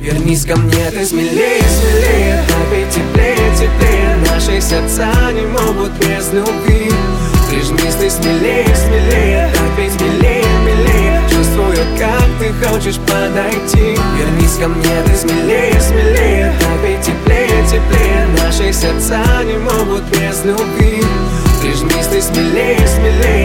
Вернись ко мне, ты смелее, смелее. Так ведь теплее, теплее. Наши сердца не могут без любви. Прижмись ты смелее, смелее. Так ведь милее, милее. Чувствую, как ты хочешь подойти. Вернись ко мне, ты смелее, смелее. Так ведь теплее, теплее. Наши сердца не могут без любви. Прижмись ты смелее, смелее.